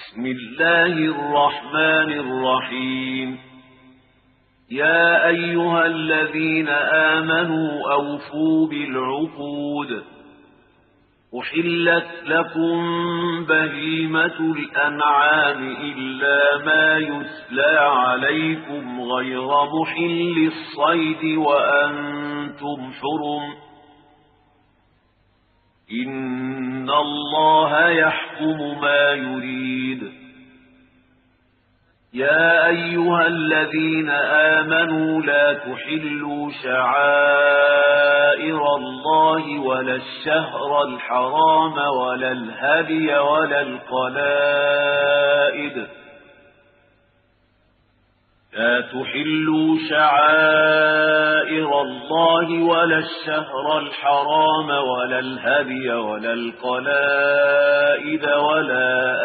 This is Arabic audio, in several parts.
بسم الله الرحمن الرحيم. يا أيها الذين آمنوا أوفوا بالعقود. أحلت لكم بهيمة الأنعام إلا ما يتلى عليكم غير محل الصيد وأنتم حرم. إن الله يحكم ما يريد. يا أيها الذين آمنوا لا تحلوا شعائر الله ولا الشهر الحرام ولا الهدي ولا القلائد. لا تحلوا شعائر الله ولا الشهر الحرام ولا الهدي ولا القلائد ولا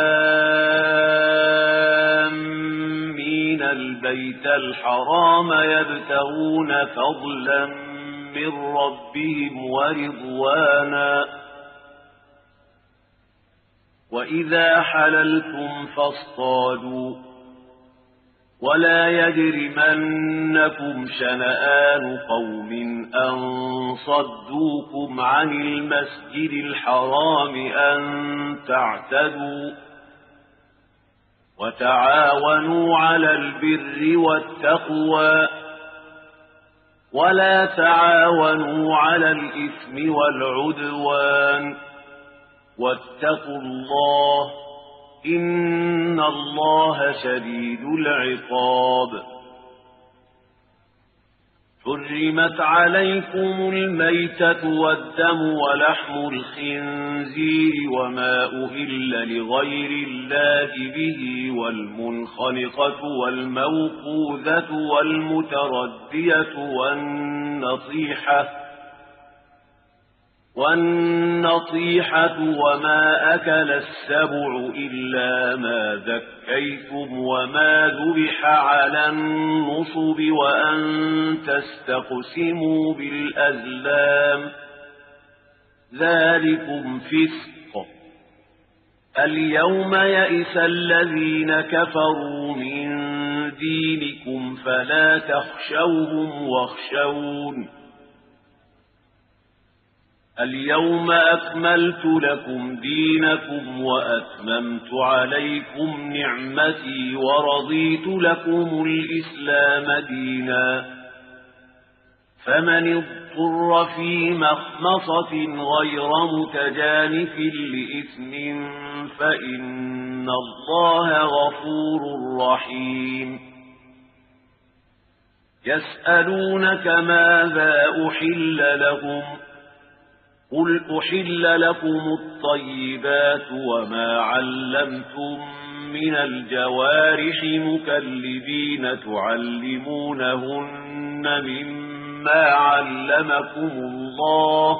آمين البيت الحرام يبتغون فضلا من ربهم ورضوانا. وإذا حللتم فاصطادوا ولا يجرمنكم شنآن قوم أن صدوكم عن المسجد الحرام أن تعتدوا. وتعاونوا على البر والتقوى ولا تعاونوا على الإثم والعدوان. واتقوا الله إن الله شديد العقاب. حرمت عليكم الميتة والدم ولحم الخنزير وما أهل لغير الله به والمنخنقة والموقوذة والمتردية والنطيحة وما أكل السبع إلا ما ذكيتم وما ذبح على النصب وأن تستقسموا بالأزلام ذلكم فسق. اليوم يئس الذين كفروا من دينكم فلا تخشوهم واخشون. اليوم أكملت لكم دينكم وأتممت عليكم نعمتي ورضيت لكم الإسلام دينا. فمن اضطر في مخمصة غير متجانف لإثم فإن الله غفور رحيم. يسألونك ماذا أحل لهم قل أحل لكم الطيبات وما علمتم من الجوارح مكلبين تعلمونهن مما علمكم الله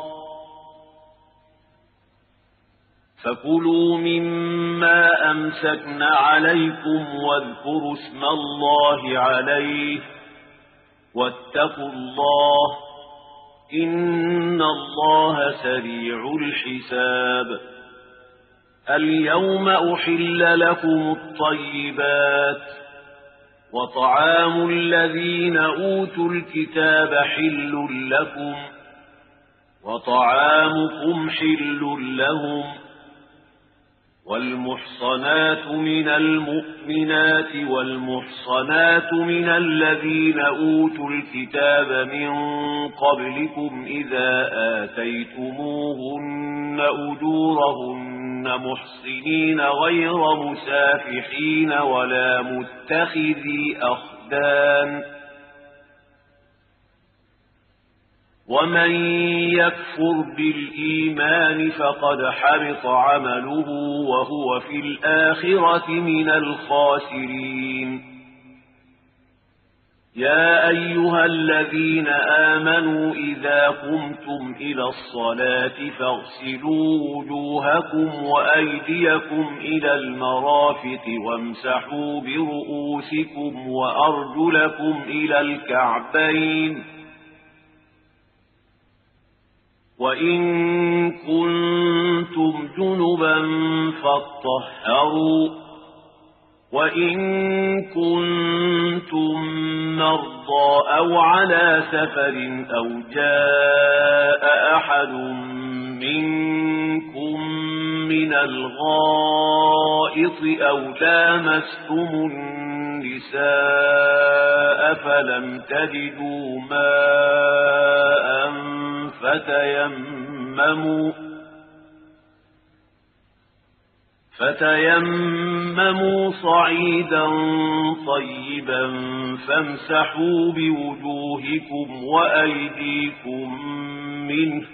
فكلوا مما أمسكن عليكم واذكروا اسم الله عليه واتقوا الله إن الله سريع الحساب. اليوم أحل لكم الطيبات وطعام الذين أوتوا الكتاب حل لكم وطعامكم حل لهم. والمحصنات من المؤمنات والمحصنات من الذين أوتوا الكتاب من قبلكم إذا آتيتموهن أجورهن محصنين غير مسافحين ولا متخذي أخدان. ومن يكفر بالإيمان فقد حبط عمله وهو في الآخرة من الخاسرين. يا أيها الذين آمنوا إذا قمتم إلى الصلاة فاغسلوا وجوهكم وأيديكم إلى المرافق وامسحوا برؤوسكم وأرجلكم إلى الكعبين وإن كنتم جنبا فاطهروا وإن كنتم مرضى أو على سفر أو جاء أحد منكم من الغائط أو لامستم النساء فلم تجدوا ماء فتيمموا صعيدا طيبا فامسحوا بوجوهكم وأيديكم منه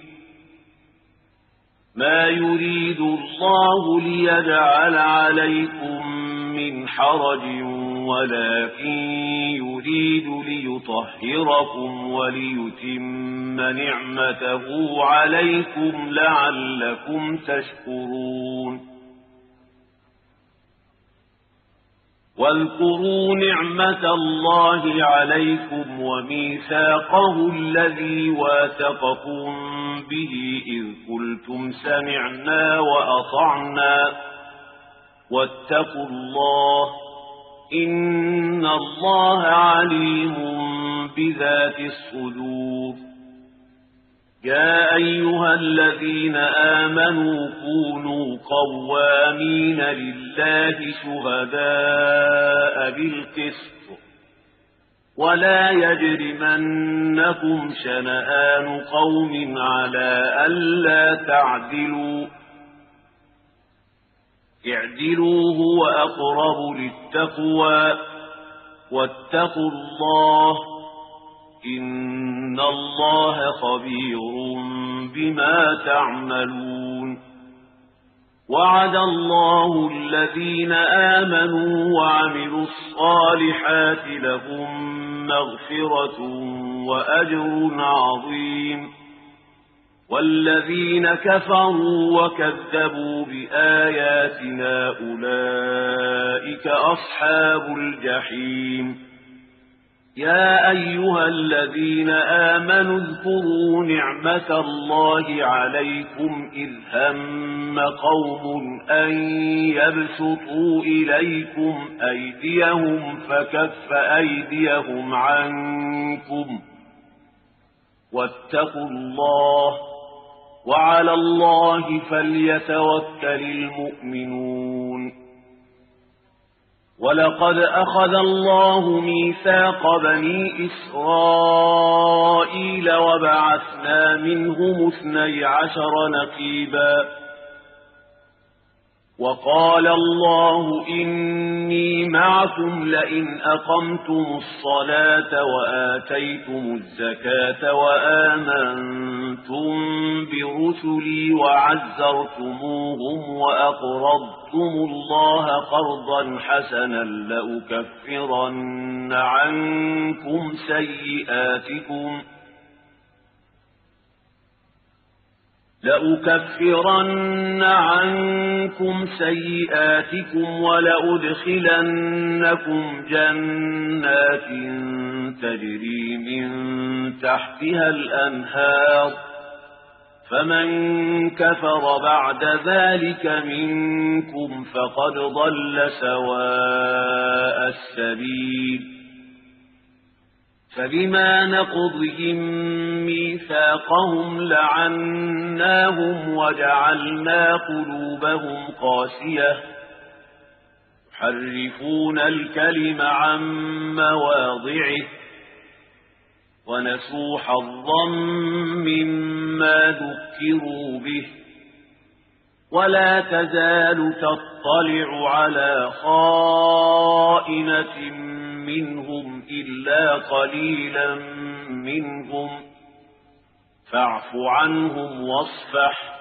ما يريد الله ليجعل عليكم من حرج ولكن يريد ليطهركم وليتم نعمته عليكم لعلكم تشكرون واذكروا نعمة الله عليكم وميثاقه الذي واثقكم به إذ قلتم سمعنا وأطعنا واتقوا الله إن الله عليم بذات الصدور يا أيها الذين آمنوا كونوا قوامين لله شهداء بالقسط ولا يجرمنكم شنآن قوم على ألا تعدلوا اعدلوا هو أقرب للتقوى واتقوا الله إن الله خبير بما تعملون وعد الله الذين آمنوا وعملوا الصالحات لهم مغفرة وأجر عظيم والذين كفروا وكذبوا بآياتنا أولئك أصحاب الجحيم يا أيها الذين آمنوا اذكروا نعمة الله عليكم إذ هم قوم أن يبسطوا إليكم أيديهم فكف أيديهم عنكم واتقوا الله وعلى الله فليتوكل المؤمنون ولقد أخذ الله ميثاق بني إسرائيل وبعثنا منهم 12 نقيبا وقال الله إني معكم لئن أقمتم الصلاة وآتيتم الزكاة وآمنتم برسلي وعزرتموهم وأقرضتم الله قرضا حسنا لأكفرن عنكم سيئاتكم ولأدخلنكم جنات تجري من تحتها الأنهار فمن كفر بعد ذلك منكم فقد ضل سواء السبيل فبما نقضهم ميثاقهم لعناهم وجعلنا قلوبهم قاسية يحرفون الكلم عن مواضعه ونسوا حظا مما ذكروا به ولا تزال تطلع على خائنة منهم إلا قليلا منهم فاعف عنهم واصفح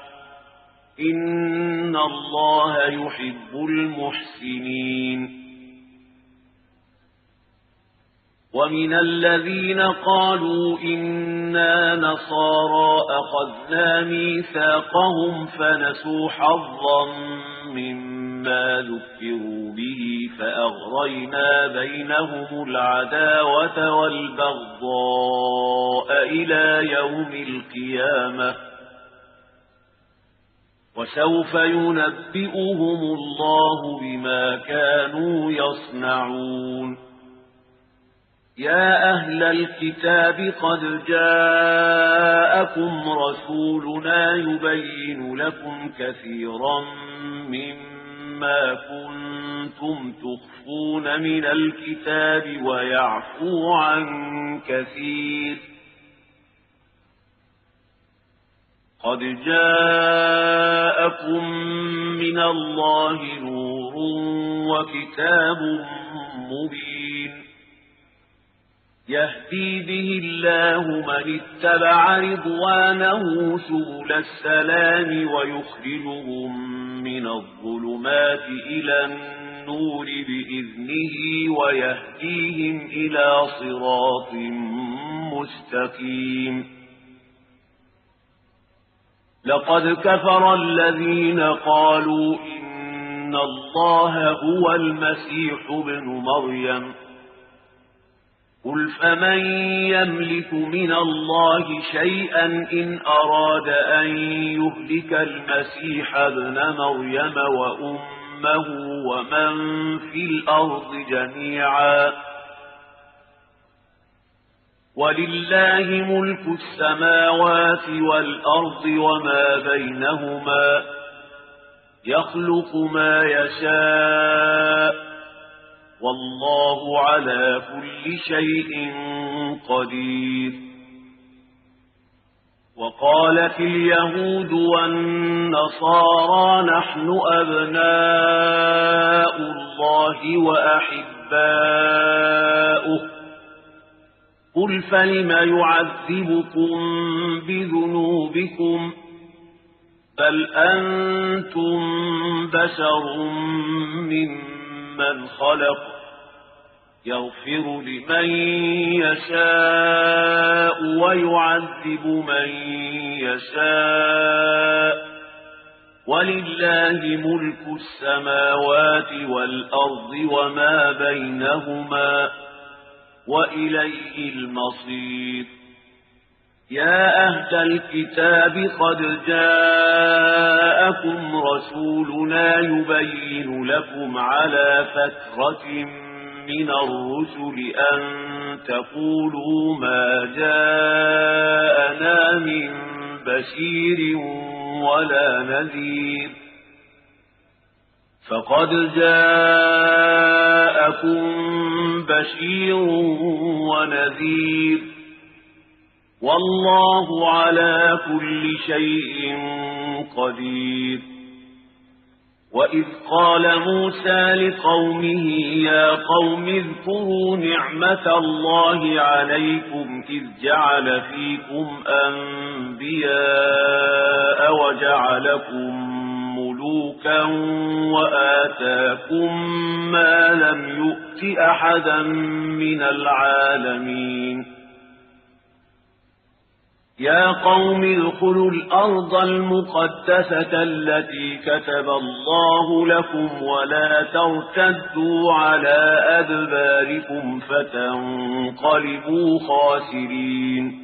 إن الله يحب المحسنين ومن الذين قالوا إنا نصارى أخذنا ميثاقهم فنسوا حظا مما ذكروا به فأغرينا بينهم العداوة والبغضاء إلى يوم القيامة وسوف ينبئهم الله بما كانوا يصنعون. يا أهل الكتاب قد جاءكم رسولنا يبين لكم كثيرا مما كنتم تخفون من الكتاب ويعفو عن كثير. قد جاءكم من الله نور وكتاب مبين يهدي به الله من اتبع رضوانه سبل السلام ويخرجهم من الظلمات إلى النور بإذنه ويهديهم إلى صراط مستقيم. لقد كفر الذين قالوا إن الله هو المسيح ابن مريم قل فمن يملك من الله شيئا إن أراد أن يهلك المسيح ابن مريم وأمه ومن في الأرض جميعا ولله ملك السماوات والأرض وما بينهما يخلق ما يشاء والله على كل شيء قدير. وقالت اليهود والنصارى نحن أبناء الله وأحباؤه قل فلم يعذبكم بذنوبكم بل أنتم بشر ممن خلق يغفر لمن يشاء ويعذب من يشاء ولله ملك السماوات والأرض وما بينهما وإليه المصير. يا أهل الكتاب قد جاءكم رسولنا يبين لكم على فترة من الرسل أن تقولوا ما جاءنا من بشير ولا نذير فقد جاءكم بشير ونذير والله على كل شيء قدير. وإذ قال موسى لقومه يا قوم اذكروا نعمة الله عليكم إذ جعل فيكم أنبياء وجعلكم ملوكا وآتاكم ما لم يؤت أحدا من العالمين. يا قوم ادخلوا الأرض المقدسة التي كتب الله لكم ولا ترتدوا على أدباركم فتنقلبوا خاسرين.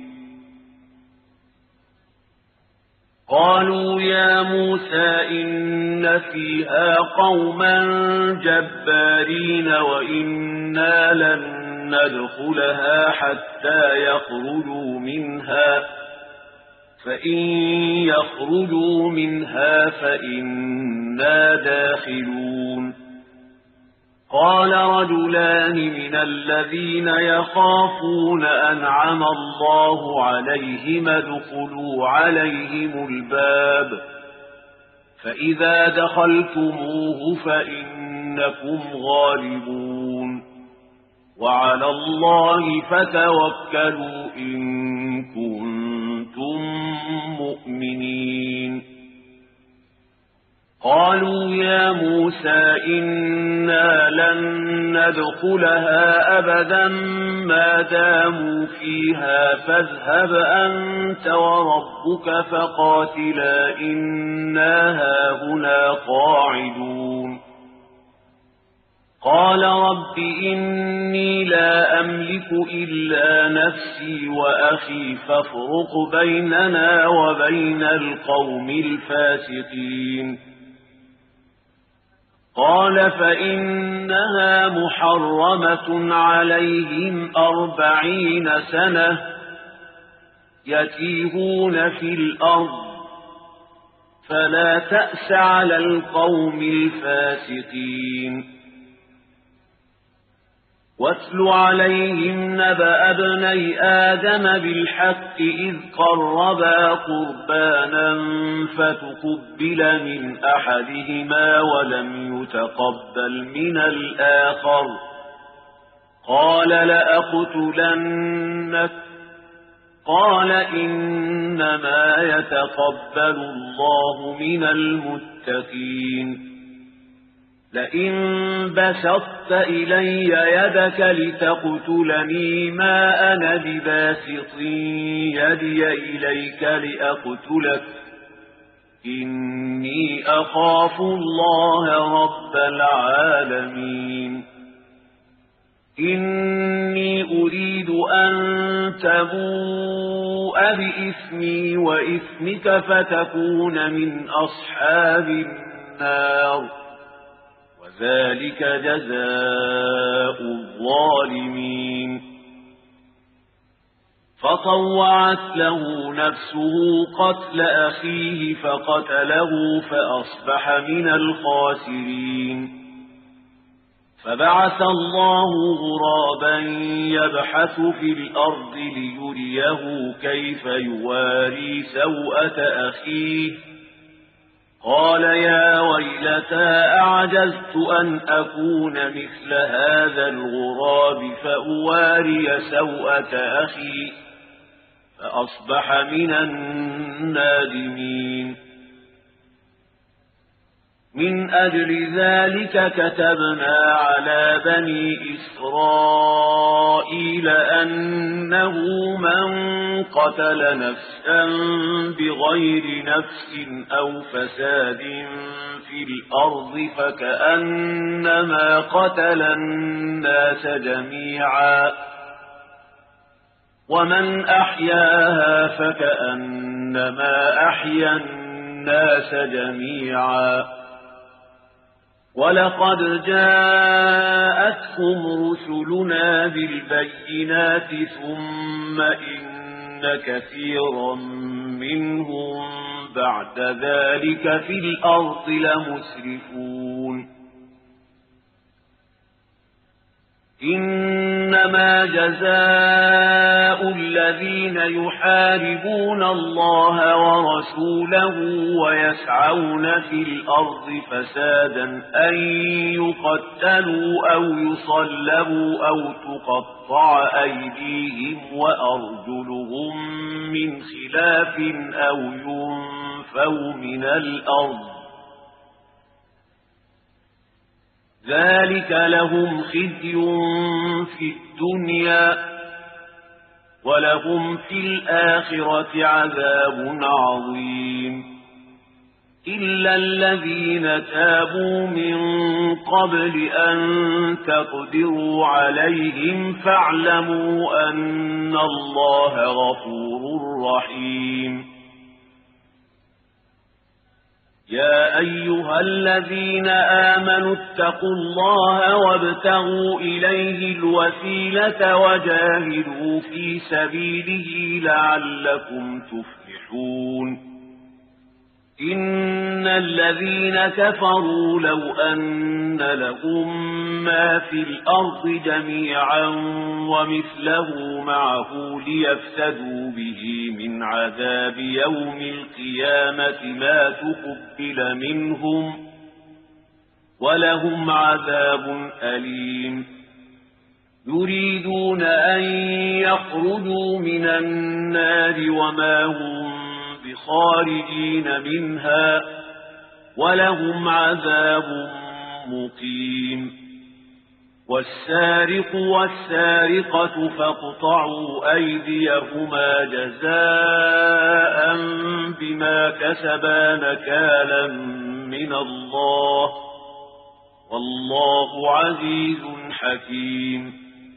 قالوا يا موسى إن فيها قوما جبارين وإنا لن ندخلها حتى يخرجوا منها فإن يخرجوا منها فإنا داخلون. قال رجلان من الذين يخافون أنعم الله عليهم ادخلوا عليهم الباب فإذا دخلتموه فإنكم غالبون وعلى الله فتوكلوا إن كنتم مؤمنين. قالوا يا موسى إنا لن ندخلها أبدا ما داموا فيها فاذهب أنت وربك فقاتلا إنا هاهنا قاعدون. قال رب إني لا أملك إلا نفسي وأخي فافرق بيننا وبين القوم الفاسقين قال فإنها محرمة عليهم 40 سنة يتيهون في الأرض فلا تأس على القوم الفاسقين واتل عليهم نبأ ابني آدم بالحق إذ قربا قربانا فتقبل من أحدهما ولم يتقبل من الآخر قال لأقتلنك قال إنما يتقبل الله من المتقين لئن بسطت إلي يدك لتقتلني ما أنا بباسط يدي إليك لأقتلك إني أخاف الله رب العالمين إني أريد أن تبوء بإثمي وإثمك فتكون من أصحاب النار وذلك جزاء الظالمين فطوعت له نفسه قتل أخيه فقتله فأصبح من الخاسرين فبعث الله غرابا يبحث في الأرض ليريه كيف يواري سوءة أخيه قال يا ويلتى أعجزت أن أكون مثل هذا الغراب فأواري سوءة أخي فأصبح من النادمين من أجل ذلك كتبنا على بني إسرائيل أنه من قتل نفسا بغير نفس أو فساد في الأرض فكأنما قتل الناس جميعا ومن أحياها فكأنما أحيا الناس جميعا ولقد جاءتهم رسلنا بالبينات ثم إن كثيرا منهم بعد ذلك في الأرض لمسرفون إنما جزاء الذين يحاربون الله ورسوله ويسعون في الأرض فسادا أن يقتلوا أو يصلبوا أو تقطع أيديهم وأرجلهم من خلاف أو ينفوا من الأرض ذلك لهم خزي في الدنيا ولهم في الآخرة عذاب عظيم إلا الذين تابوا من قبل أن تقدروا عليهم فاعلموا أن الله غفور رحيم يا أيها الذين آمنوا اتقوا الله وابتغوا إليه الوسيلة وجاهدوا في سبيله لعلكم تفلحون إن الذين كفروا لو أن لهم ما في الأرض جميعا ومثله معه ليفتدوا به من عذاب يوم القيامة ما تقبل منهم ولهم عذاب أليم يريدون أن يخرجوا من النار وما هم بخارجين منها ولهم عذاب مقيم والسارق والسارقة فاقطعوا أيديهما جزاء بما كسبا نكالا من الله والله عزيز حكيم.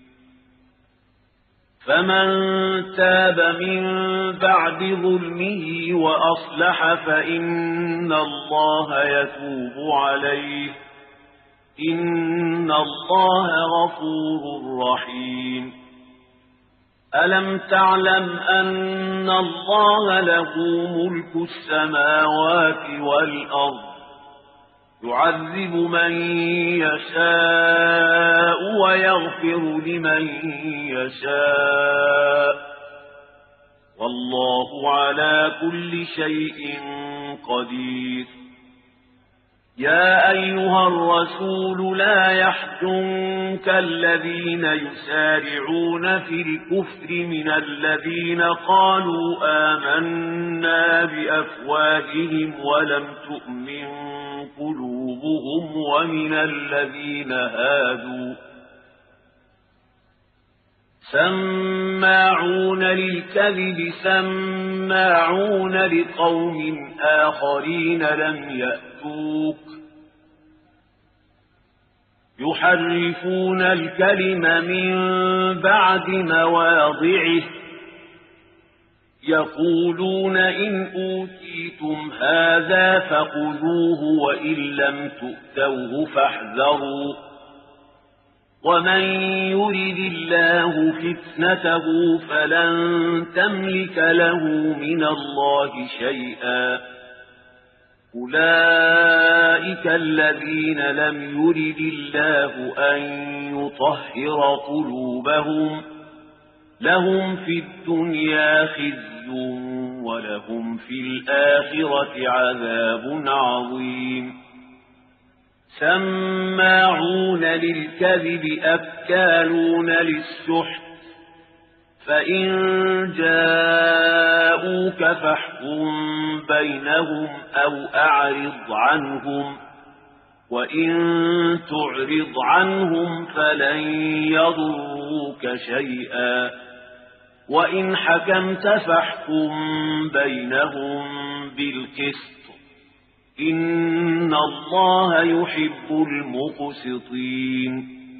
فمن تاب من بعد ظلمه وأصلح فإن الله يتوب عليه، إن الله غفور رحيم. ألم تعلم أن الله له ملك السماوات والأرض، يعذب من يشاء ويغفر لمن يشاء، والله على كل شيء قدير. يا أيها الرسول لا يحزنك الذين يسارعون في الكفر من الذين قالوا آمنا بأفواههم ولم تؤمن قلوبهم ومن الذين هادوا سماعون للكذب سماعون لقوم آخرين لم يأتوك يحرفون الكلم من بعد مواضعه يقولون إن أوتيتم هذا فخذوه وإن لم تؤتوه فاحذروا ومن يرد الله فتنته فلن تملك له من الله شيئا. أولئك الذين لم يرد الله أن يطهر قلوبهم لهم في الدنيا خزي ولهم في الآخرة عذاب عظيم. سماعون للكذب أكالون للسحت فإن جاءوك فاحكم بينهم أو أعرض عنهم وإن تعرض عنهم فلن يضروك شيئا وإن حكمت فاحكم بينهم بالقسط إن الله يحب المقسطين.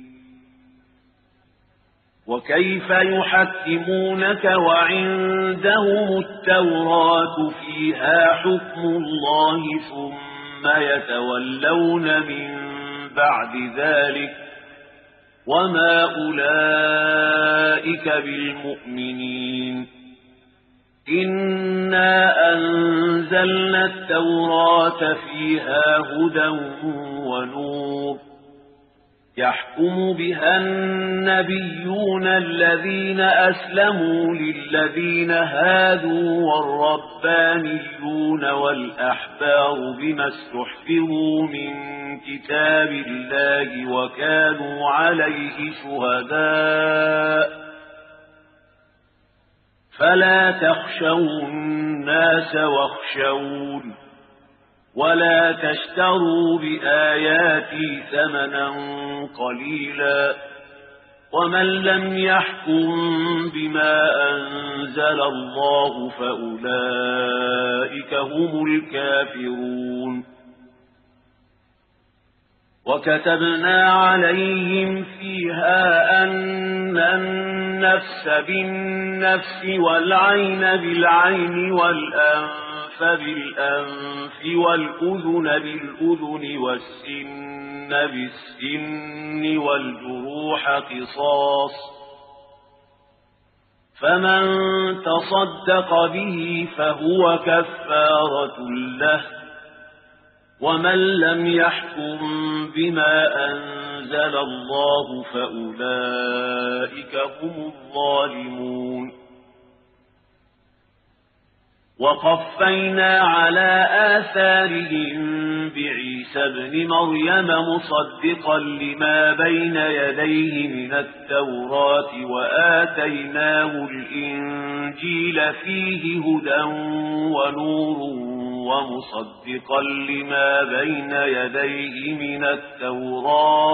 وكيف يحكمونك وعندهم التوراة فيها حكم الله ثم يتولون من بعد ذلك وما أولئك بالمؤمنين. إنا أنزلنا التوراة فيها هدى ونور يحكم بها النبيون الذين أسلموا للذين هادوا والربانيون والأحبار بما استحفظوا من كتاب الله وكانوا عليه شهداء فلا تخشوا الناس واخشون ولا تشتروا بآياتي ثمنا قليلا ومن لم يحكم بما أنزل الله فأولئك هم الكافرون. وكتبنا عليهم فيها أن النفس بالنفس والعين بالعين والأنف بالأنف والأذن بالأذن والسن بالسن والجروح قصاص فمن تصدق به فهو كفارة له ومن لم يحكم بما أنزل الله فأولئك هم الظالمون. وقفينا على آثارهم بعيسى ابن مريم مصدقا لما بين يديه من التوراة وآتيناه الإنجيل فيه هدى ونور ومصدقا لما بين يديه من التوراة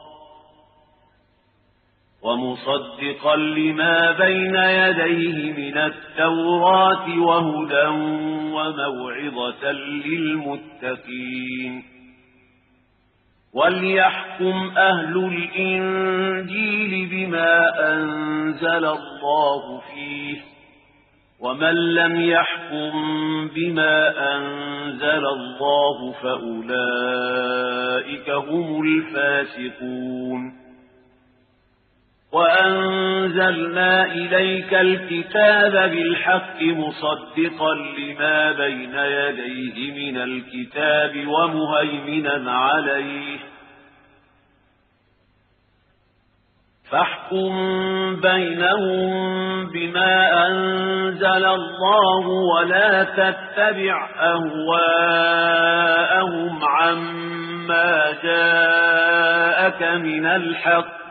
وهدى وموعظة للمتقين. وليحكم أهل الإنجيل بما أنزل الله فيه ومن لم يحكم بما أنزل الله فأولئك هم الفاسقون وأنزلنا إليك الكتاب بالحق مصدقا لما بين يديه من الكتاب ومهيمنا عليه فاحكم بينهم بما أنزل الله ولا تتبع أهواءهم عما جاءك من الحق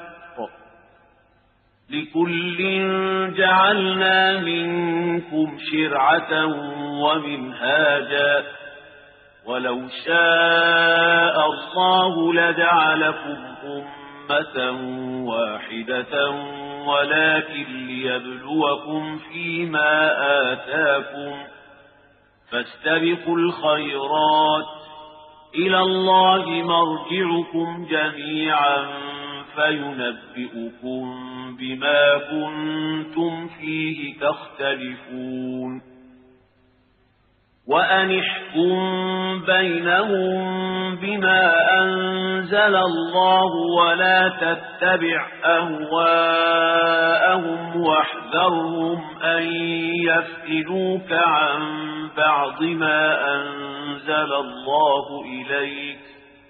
لكل جعلنا منكم شرعة ومنهاجا ولو شاء الله لجعلكم أمة واحدة ولكن ليبلوكم فيما آتاكم فاستبقوا الخيرات إلى الله مرجعكم جميعا فينبئكم بما كنتم فيه تختلفون وأن احكم بينهم بما أنزل الله ولا تتبع أهواءهم واحذرهم أن يفتنوك عن بعض ما أنزل الله إليك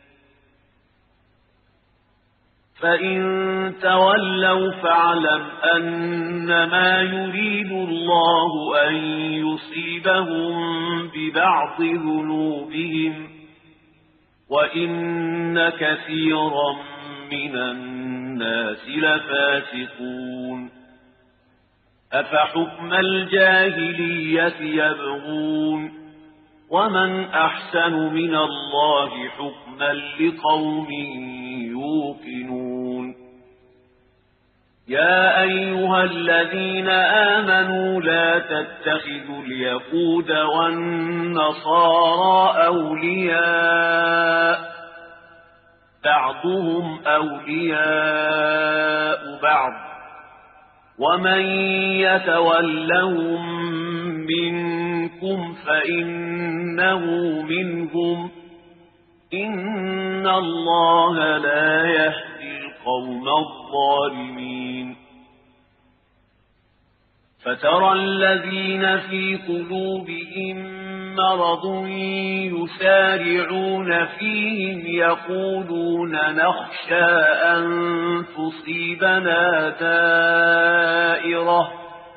فإن تولوا فاعلم أنما يريد الله أن يصيبهم ببعض ذنوبهم وإن كثيرا من الناس لفاسقون أفحكم الجاهلية يبغون ومن أحسن من الله حكما لقوم يوقنون يا أيها الذين آمنوا لا تتخذوا اليهود والنصارى أولياء بعضهم أولياء بعض ومن يتولهم منكم فإنه منهم إن الله لا يهدي القوم الظالمين فترى الذين في قلوبهم مرض يسارعون فيهم يقولون نخشى أن تصيبنا دائرة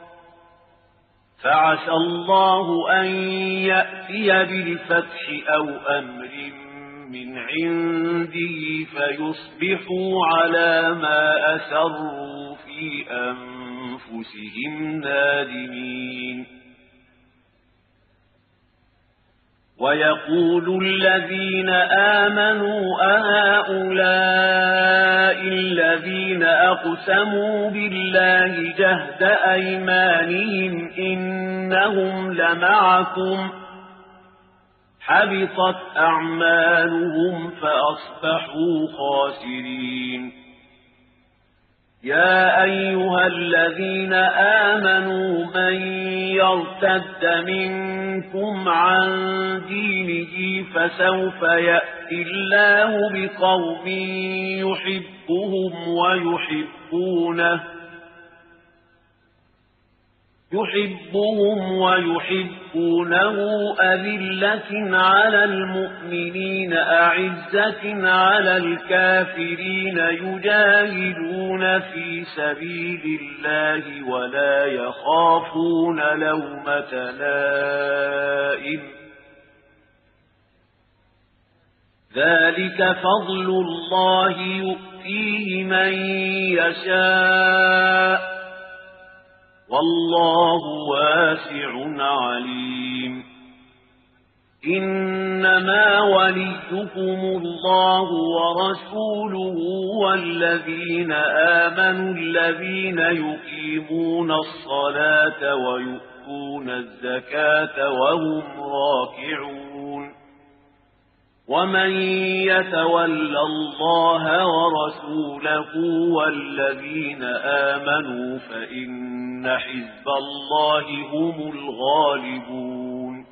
فعسى الله أن يأتي بالفتح أو أمر من عنده فيصبحوا على ما أسروا في أنفسهم نادمين ويقول الذين آمنوا أهؤلاء الذين أقسموا بالله جهد أيمانهم إنهم لمعكم حبطت أعمالهم فأصبحوا خاسرين يا أيها الذين آمنوا من يرتد منكم عن دينه فسوف يأتي الله بقوم يحبهم ويحبونه أذلة على المؤمنين أعزة على الكافرين يجاهدون في سبيل الله ولا يخافون لومة لائم ذلك فضل الله يؤتيه من يشاء والله واسع عليم إنما وليكم الله ورسوله والذين آمنوا الذين يقيمون الصلاة ويؤتون الزكاة وهم راكعون ومن يتول الله ورسوله والذين آمنوا فإن حزب الله هم الغالبون.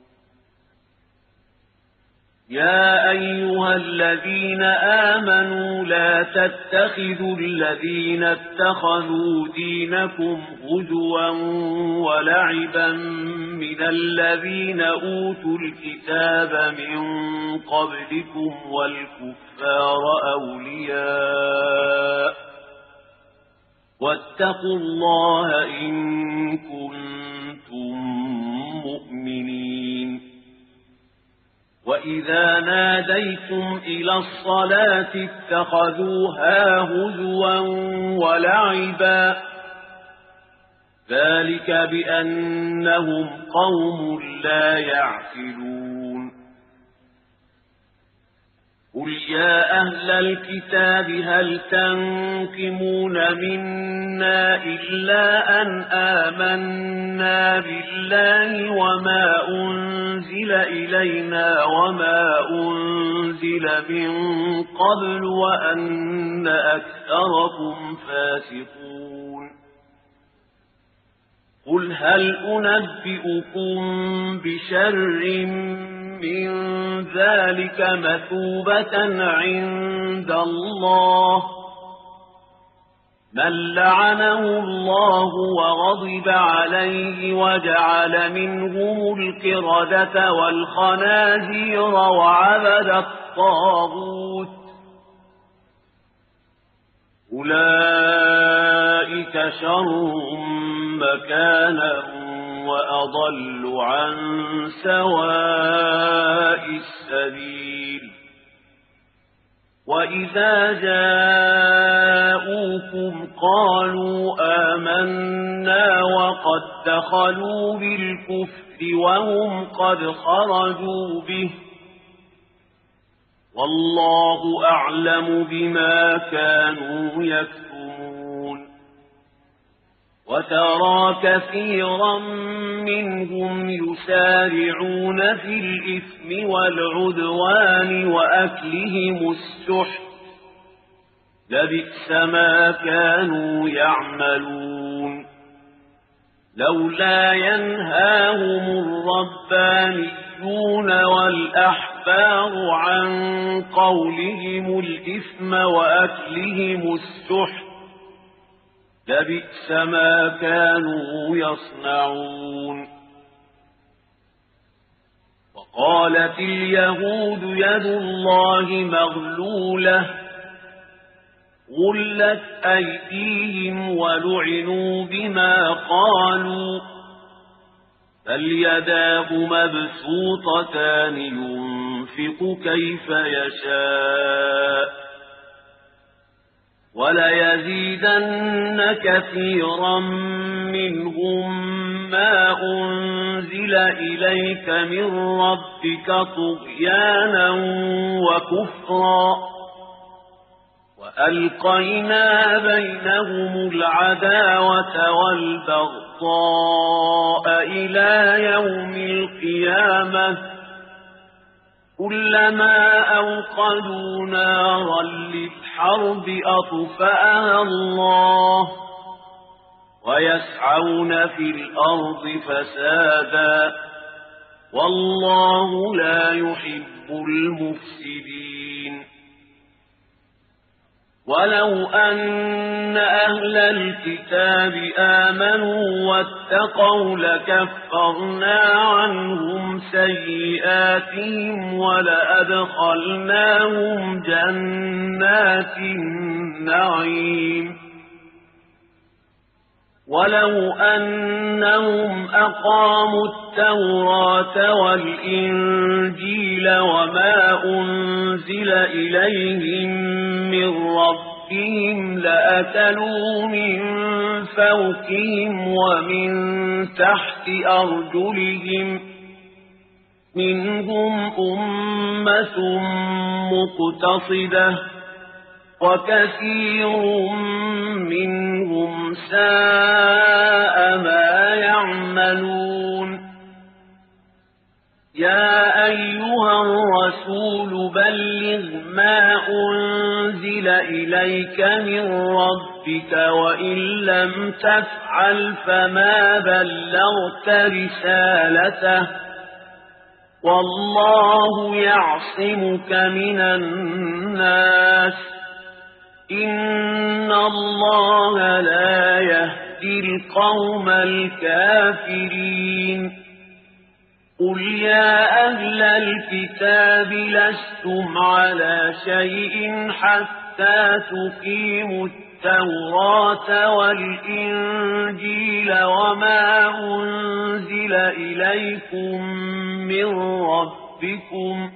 يا أيها الذين آمنوا لا تتخذوا الذين اتخذوا دينكم هزوا ولعبا من الذين أوتوا الكتاب من قبلكم والكفار أولياء واتقوا الله إن كنتم مؤمنين. وإذا ناديتم إلى الصلاة اتخذوها هزوا ولعبا ذلك بأنهم قوم لا يعقلون. قل يا أهل الكتاب هل تنقمون منا إلا أن آمنا بالله وما أنزل إلينا وما أنزل من قبل وأن أكثركم فاسقون. قل هل أنبئكم بشر من ذلك مثوبة عند الله من لعنه الله وغضب عليه وجعل منهم القردة والخنازير وعبد الطاغوت أولئك شر مكانا وأضل عن سواء السبيل. وإذا جاءوكم قالوا آمنا وقد دخلوا بالكفر وهم قد خرجوا به والله أعلم بما كانوا يكتمون. وترى كثيرا منهم يسارعون في الإثم والعدوان وأكلهم السحت لبئس ما كانوا يعملون. لولا ينهاهم الربانيون والأحبار عن قولهم الإثم وأكلهم السحت لبئس ما كانوا يصنعون. وقالت اليهود يد الله مغلولة غلت أيديهم ولعنوا بما قالوا بل يداه مبسوطتان ينفق كيف يشاء وليزيدن كثيرا منهم ما أنزل إليك من ربك طغيانا وكفرا وألقينا بينهم العداوة والبغضاء إلى يوم القيامة كلما أوقدوا نارا للحرب أطفأها الله ويسعون في الأرض فسادا والله لا يحب المفسدين. ولو أن أهل الكتاب آمنوا واتقوا لكفرنا عنهم سيئاتهم ولأدخلناهم جنات النعيم. ولو أنهم أقاموا التوراة والإنجيل وما أنزل إليهم من ربهم لأكلوا من فوقهم ومن تحت أرجلهم منهم أمة مقتصدة وكثير منهم ساء ما يعملون. يا أيها الرسول بلغ ما أنزل إليك من ربك وإن لم تفعل فما بلغت رسالته والله يعصمك من الناس إن الله لا يهدي القوم الكافرين قل يا أهل الكتاب لستم على شيء حتى تقيموا التوراة والإنجيل وما أنزل إليكم من ربكم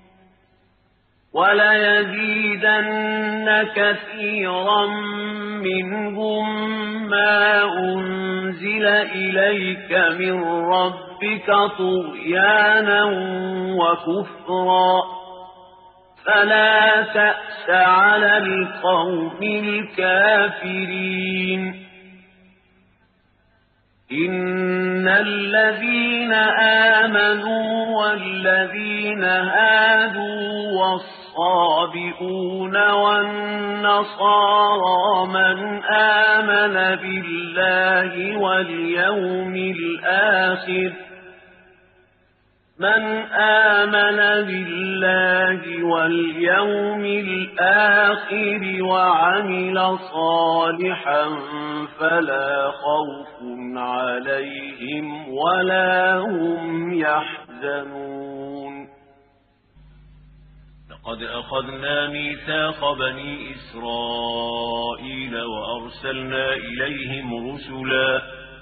وليزيدن كثيرا منهم ما أنزل إليك من ربك طغيانا وكفرا فلا تأس على القوم الكافرين إن الذين آمنوا والذين هادوا والصابئون والنصارى من آمن بالله واليوم الآخر وعمل صالحا فلا خوف عليهم ولا هم يحزنون لقد أخذنا ميثاق بني إسرائيل وأرسلنا إليهم رسلا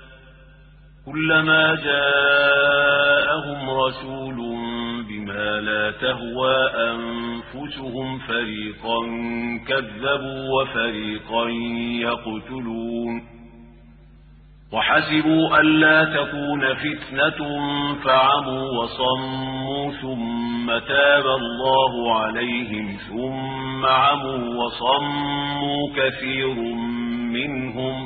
كلما جاءهم رسول بما لا تهوى أنفسهم فريقا كذبوا وفريقا يقتلون وحسبوا ألا تكون فتنة فعموا وصموا ثم تاب الله عليهم ثم عموا وصموا كثير منهم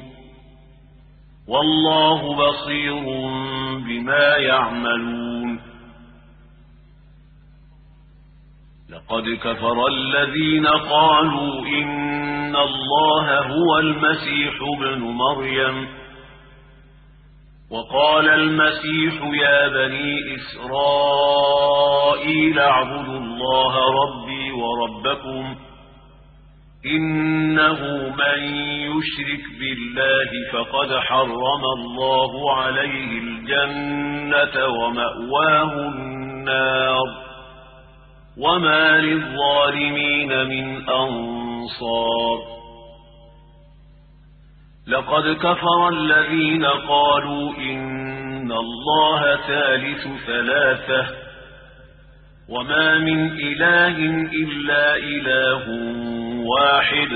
والله بصير بما يعملون لقد كفر الذين قالوا إن الله هو المسيح ابن مريم وقال المسيح يا بني إسرائيل اعبدوا الله ربي وربكم إنه من يشرك بالله فقد حرم الله عليه الجنة ومأواه النار وما للظالمين من أنصار لقد كفر الذين قالوا إن الله ثالث ثلاثة وما من إله إلا إله واحد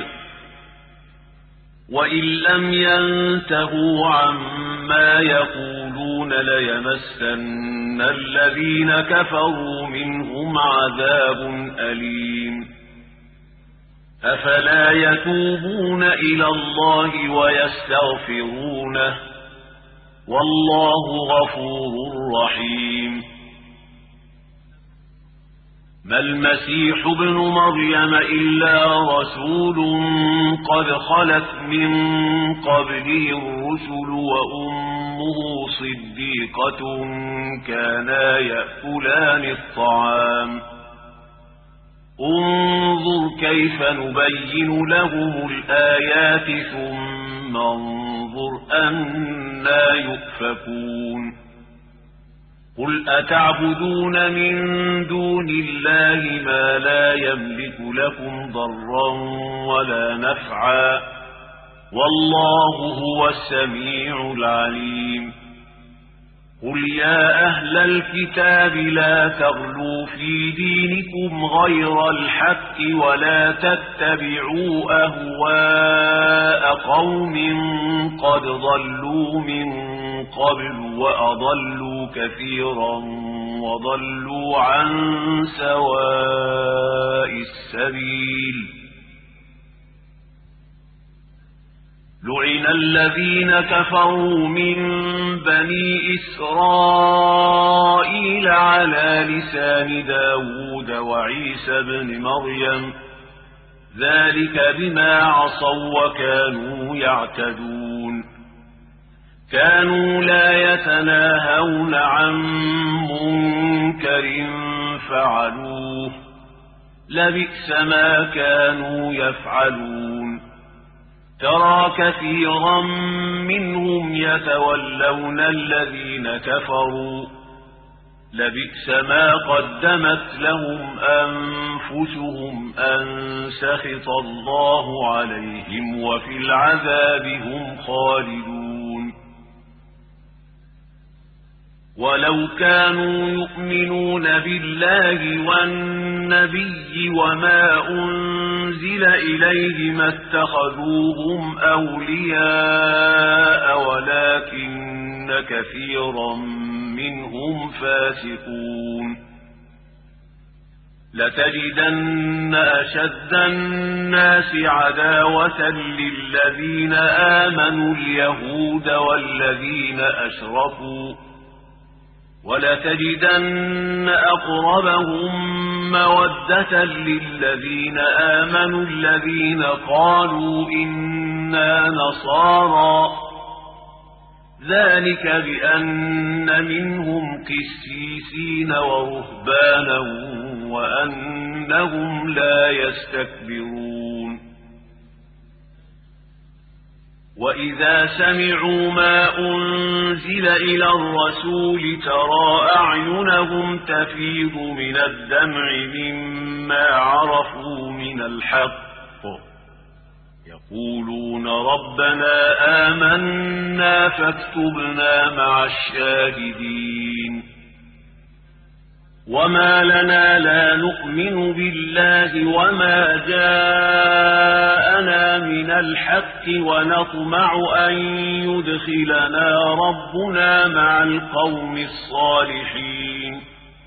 وإن لم ينتهوا عما يقولون ليمسن الذين كفروا منهم عذاب أليم أفلا يتوبون إلى الله ويستغفرونه والله غفور رحيم ما المسيح ابن مريم إلا رسول قد خلت من قبله الرسل وأمه صديقة كانا يأكلان الطعام انظر كيف نبين لهم الآيات ثم انظر أنا يؤفكون قل أتعبدون من دون الله ما لا يملك لكم ضرا ولا نفعا والله هو السميع العليم قل يا أهل الكتاب لا تغلوا في دينكم غير الحق ولا تتبعوا أهواء قوم قد ضلوا من قبل وأضلوا كثيرا وضلوا عن سواء السبيل لعن الذين كفروا من بني إسرائيل على لسان داود وعيسى بن مريم ذلك بما عصوا وكانوا يعتدون كانوا لا يتناهون عن منكر فعلوه لبئس ما كانوا يفعلون ترى كثيرا منهم يتولون الذين كفروا لبئس ما قدمت لهم أنفسهم أن سخط الله عليهم وفي العذاب هم خالدون ولو كانوا يؤمنون بالله والنبي وما أنزل إليه ما اتخذوهم أولياء ولكن كثيرا منهم فاسقون لتجدن أشد الناس عداوة للذين آمنوا اليهود والذين أشركوا ولتجدن أقربهم مودة للذين آمنوا الذين قالوا إنا نصارى ذلك بأن منهم قسيسين ورهبانا وأنهم لا يستكبرون وإذا سمعوا ما أنزل إلى الرسول ترى أعينهم تفيض من الدمع مما عرفوا من الحق يقولون ربنا آمنا فاكتبنا مع الشاهدين وما لنا لا نؤمن بالله وما جاءنا من الحق ونطمع أن يدخلنا ربنا مع القوم الصالحين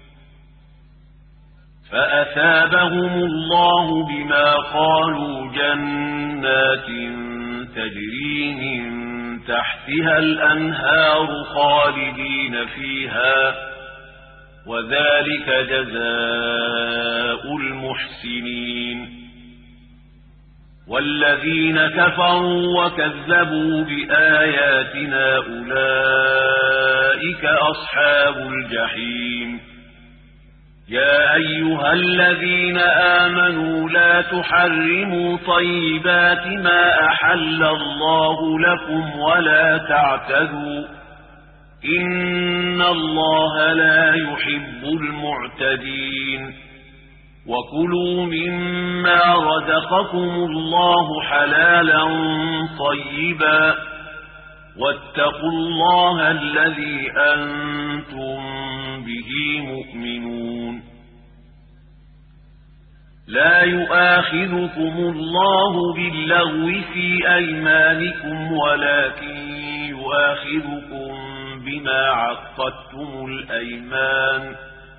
فأثابهم الله بما قالوا جنات تجري من تحتها الأنهار خالدين فيها وذلك جزاء المحسنين والذين كفروا وكذبوا بآياتنا أولئك أصحاب الجحيم يا أيها الذين آمنوا لا تحرموا طيبات ما أحل الله لكم ولا تعتدوا إن الله لا يحب المعتدين وكلوا مما رزقكم الله حلالا طيبا واتقوا الله الذي أنتم به مؤمنون لا يؤاخذكم الله باللغو في أيمانكم ولكن يؤاخذكم بما عقدتم الأيمان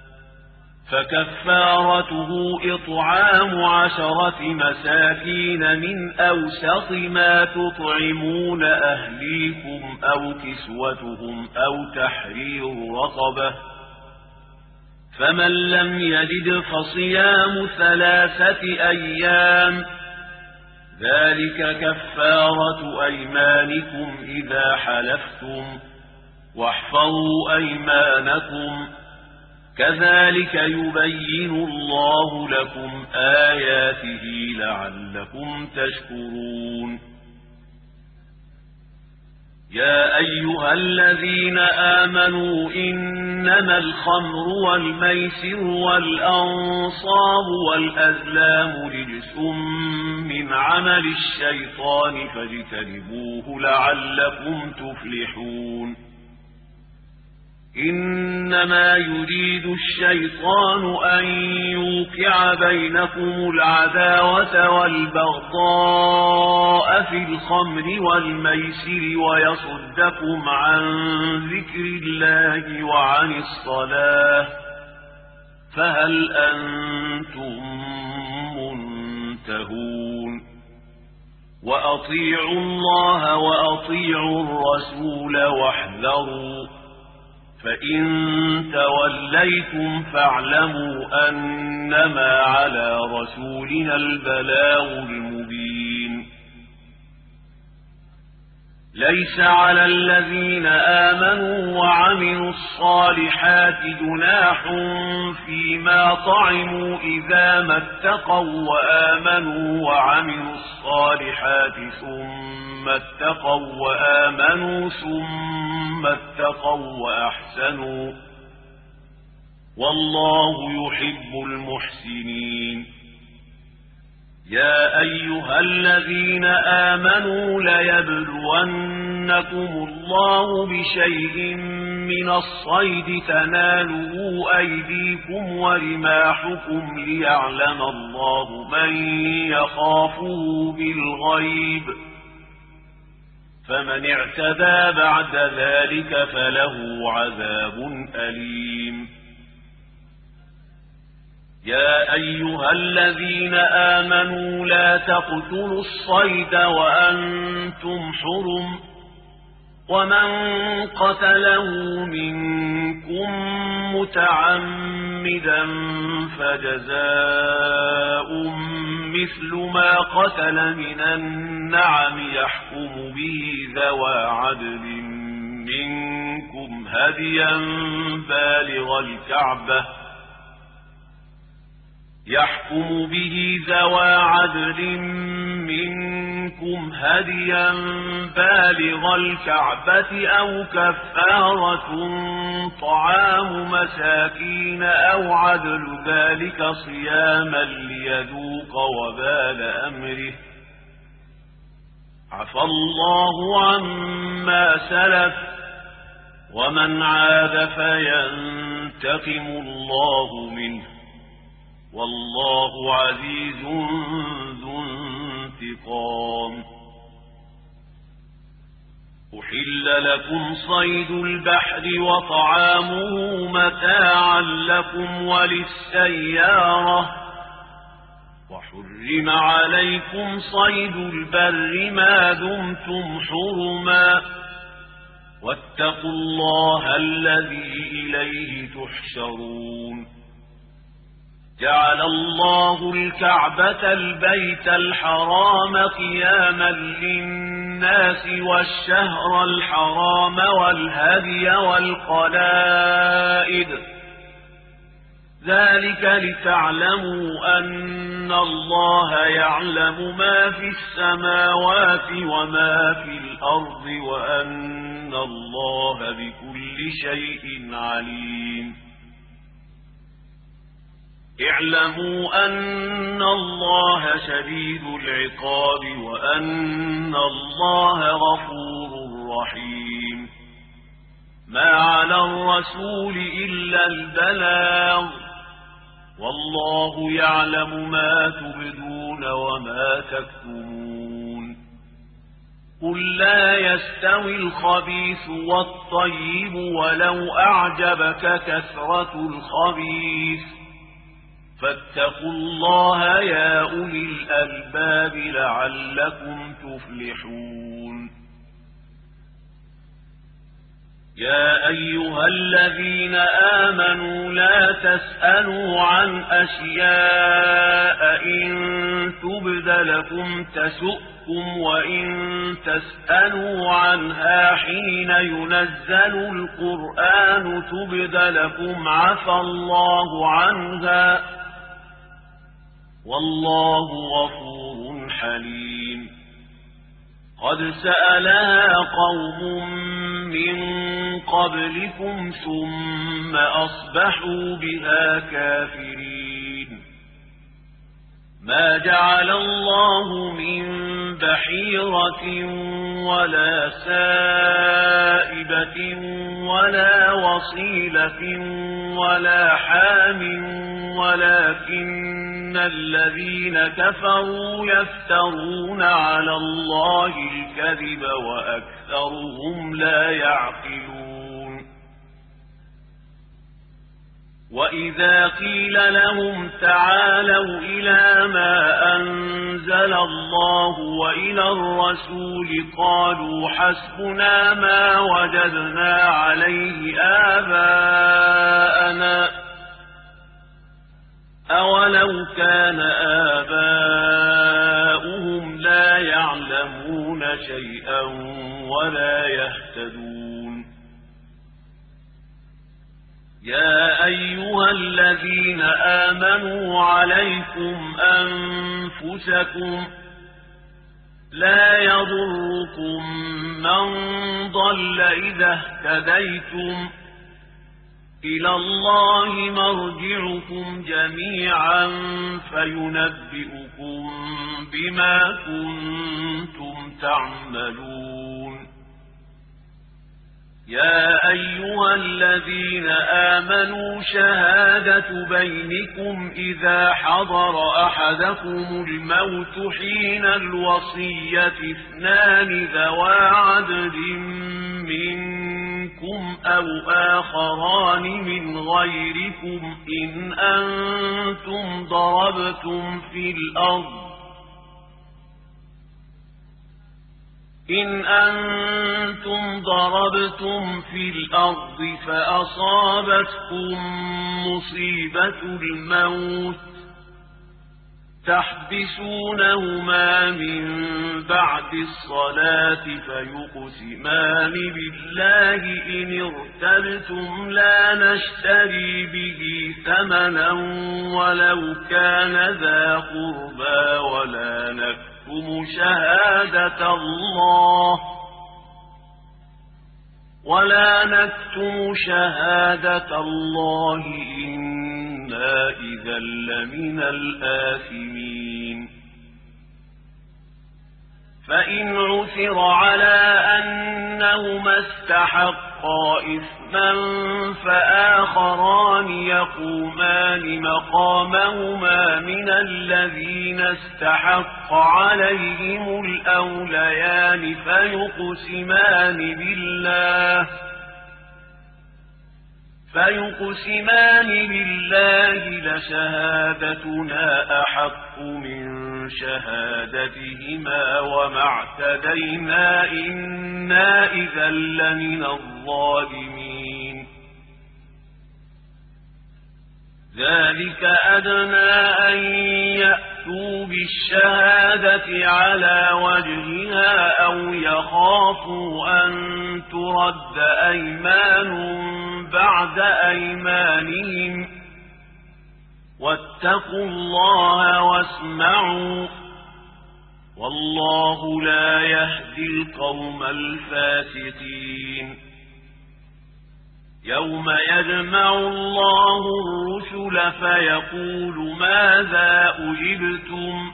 فكفارته إطعام 10 مساكين من أوسط ما تطعمون أهليكم أو كسوتهم أو تحرير رقبة فمن لم يجد فصيام 3 أيام ذلك كفارة أيمانكم إذا حلفتم واحفظوا أيمانكم كذلك يبين الله لكم آياته لعلكم تشكرون يا أيها الذين آمنوا إنما الخمر والميسر والأنصاب والأزلام رجس من عمل الشيطان فاجتنبوه لعلكم تفلحون إنما يريد الشيطان أن يوقع بينكم العداوة والبغضاء في الخمر والميسر ويصدكم عن ذكر الله وعن الصلاة فهل أنتم منتهون وأطيعوا الله وأطيعوا الرسول واحذروا فإن توليتم فاعلموا أنما على رسولنا البلاغ المبين ليس على الذين آمنوا وعملوا الصالحات جناح فيما طعموا إذا ما اتقوا وآمنوا وعملوا الصالحات ثم اتقوا وآمنوا ثم اتقوا وأحسنوا والله يحب المحسنين يا أيها الذين آمنوا ليبلونكم الله بشيء من الصيد تناله أيديكم ورماحكم ليعلم الله من يخافه بالغيب فمن اعتدى بعد ذلك فله عذاب أليم يا أيها الذين آمنوا لا تقتلوا الصيد وأنتم حرم ومن قتله منكم متعمدا فجزاء مثل ما قتل من النعم يحكم به ذوى عدل منكم هديا بالغ الكعبة يحكم به ذوى عدل منكم هديا بالغ الكعبة أو كفارة طعام مساكين أو عدل ذلك صياما ليذوق وبال أمره عفى الله عما سلف ومن عاد فينتقم الله منه والله عزيز ذو انتقام أحل لكم صيد البحر وطعامه متاعا لكم وللسيارة وحرم عليكم صيد البر ما دمتم حرما واتقوا الله الذي إليه تحشرون جعل الله الكعبة البيت الحرام قياما للناس والشهر الحرام والهدي والقلائد ذلك لتعلموا أن الله يعلم ما في السماوات وما في الأرض وأن الله بكل شيء عليم اعلموا أن الله شديد العقاب وأن الله غفور رحيم ما على الرسول إلا البلاغ والله يعلم ما تبدون وما تكتمون قل لا يستوي الخبيث والطيب ولو أعجبك كثرة الخبيث فاتقوا الله يا أولي الألباب لعلكم تفلحون يا أيها الذين آمنوا لا تسألوا عن أشياء إن تبد لكم تسؤكم وإن تسألوا عنها حين ينزل القرآن تبد لكم عفى الله عنها والله غفور حليم قد سألها قوم من قبلكم ثم أصبحوا بها كافرين ما جعل الله من بحيرة ولا سائبة ولا وصيلة ولا حام ولكن الذين كفروا يفترون على الله الكذب وأكثرهم لا يعقلون وإذا قيل لهم تعالوا إلى ما أنزل الله وإلى الرسول قالوا حسبنا ما وجدنا عليه آباءنا أولو كان آباؤهم لا يعلمون شيئا ولا يهتدون يا أيها الذين آمنوا عليكم أنفسكم لا يضركم من ضل إذا اهتديتم إلى الله مرجعكم جميعا فينبئكم بما كنتم تعملون يا أيها الذين آمنوا شهادة بينكم إذا حضر أحدكم الموت حين الوصية اثنان ذوى عدل منكم أو آخران من غيركم إن أنتم ضربتم في الأرض فأصابتكم مصيبة الموت تحبسونهما من بعد الصلاة فيقسمان بالله إن ارتبتم لا نشتري به ثمنا ولو كان ذا قربى ولا نكتم شهادة الله إنا إذا لمن الآثمين فإن عثر على أنهما استحقا إثما فآخران يقومان مقامهما من الذين استحق عليهم الأوليان فيقسمان بالله لشهادتنا أحق من شهادتهما وما اعتدينا إنا إذا لمن الظالمين ذلك أدنى أن يأتوا بالشهادة على وجهها أو يخافوا أن ترد أيمان بعد أيمانهم واتقوا الله واسمعوا والله لا يهدي القوم الفاسقين يوم يجمع الله الرسل فيقول ماذا أجبتم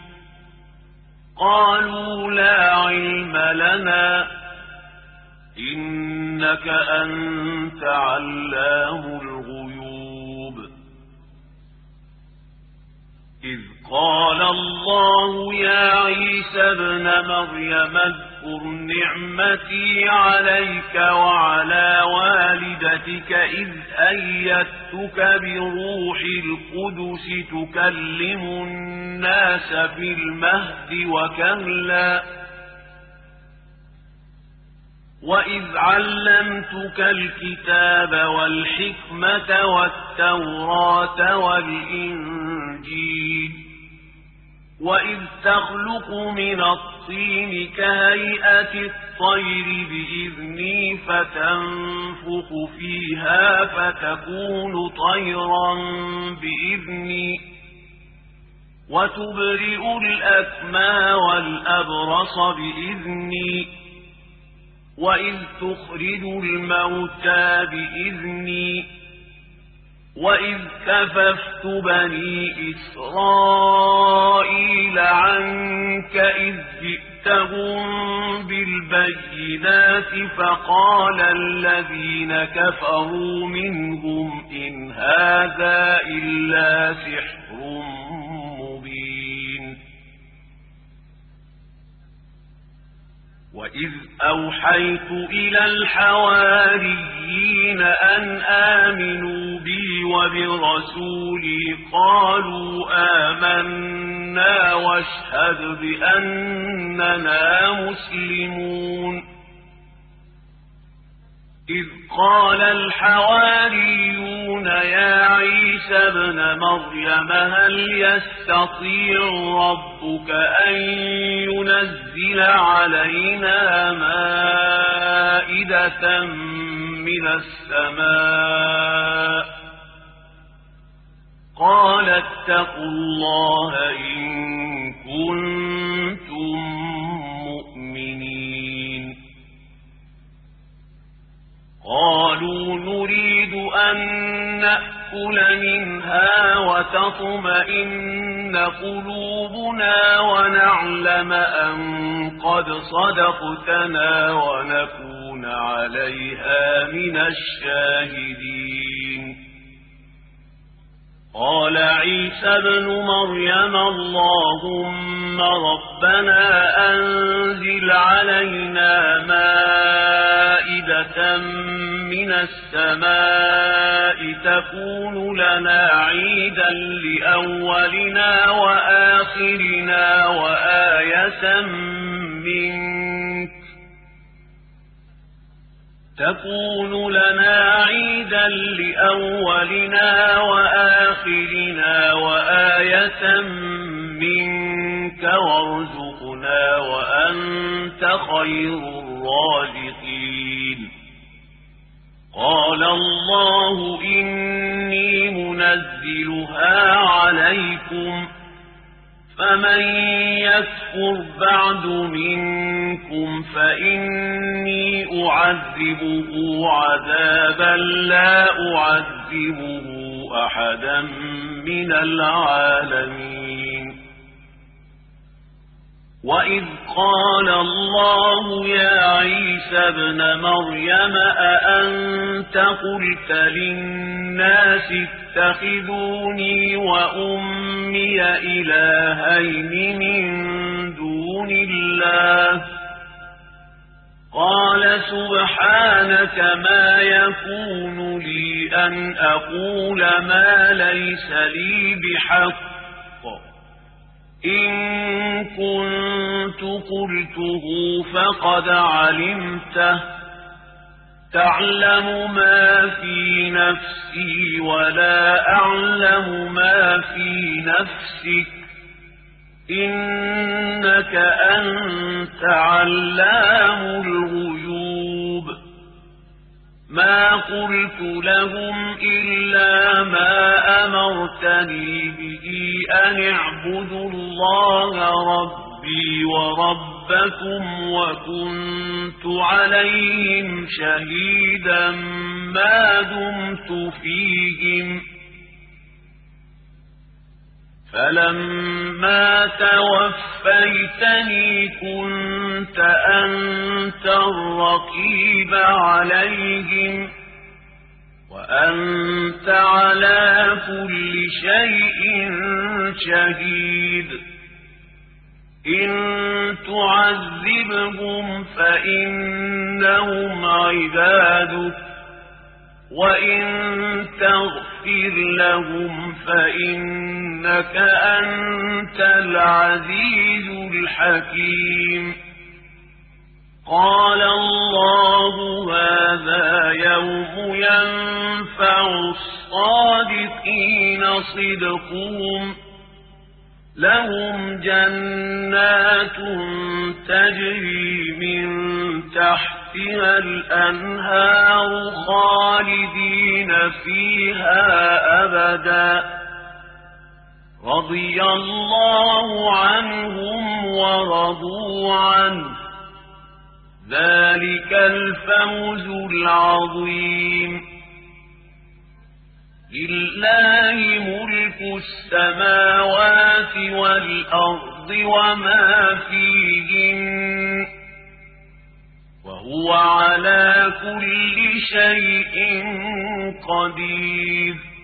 قالوا لا علم لنا إنك أنت علام الغيوب إذ قال الله يا عيسى ابن مريم اذكر نعمتي عليك وعلى والدتك إذ أيدتك بروح القدس تكلم الناس في المهد وكهلا وإذ علمتك الكتاب والحكمة والتوراة والإنجيل وإذ تخلق من الطين كهيئة الطير بإذني فتنفخ فيها فتكون طيرا بإذني وتبرئ الأكمى والأبرص بإذني وإذ تخرج الموتى بإذني وإذ كففت بني إسرائيل عنك إذ جئتهم بالبينات فقال الذين كفروا منهم إن هذا إلا سحر مبين وإذ أوحيت إلى الحواريين أن آمنوا بي وبرسولي قالوا آمنا واشهد بأننا مسلمون إذ قال الحواريون يا عيسى ابن مريم هل يستطيع ربك أن ينزل علينا مائدة من السماء قال اتقوا الله إن كنتم مؤمنين قالوا نريد أن نأكل منها وتطمئن قلوبنا ونعلم أن قد صدقتنا ونكون عليها من الشاهدين قال عيسى ابن مريم اللهم ربنا أنزل علينا مائدة من السماء تكون لنا عيدا لأولنا وآخرنا وآية منك تكون لنا عيدا لأولنا وآخرنا وآية منك وارزقنا وأنت خير الرازقين قال الله إني منزلها عليكم فمن يكفر بعد منكم فإني أعذبه عذابا لا أعذبه أحدا من العالمين وإذ قال الله يا عيسى ابن مريم أأنت قلت للناس اتخذوني وأمي إلهين من دون الله قال سبحانك ما يكون لي أن أقول ما ليس لي بحق إن كنت قلته فقد علمته تعلم ما في نفسي ولا أعلم ما في نفسك إنك أنت علام الغيوب ما قلت لهم إلا ما أمرتني به أن اعبدوا الله ربي وربكم وكنت عليهم شهيدا ما دمت فيهم فلما توفيتني كنت أنت الرقيب عليهم وأنت على كل شيء شهيد إن تعذبهم فإنهم عبادك وإن تغفر لهم فإنك أنت العزيز الحكيم قال الله هذا يوم ينفع الصادقين صدقهم لهم جنات تجري من تحتها الأنهار خالدين فيها أبدا رضي الله عنهم ورضوا عنه ذلك الفوز العظيم لله ملك السماوات والأرض وما فيهن وهو على كل شيء قدير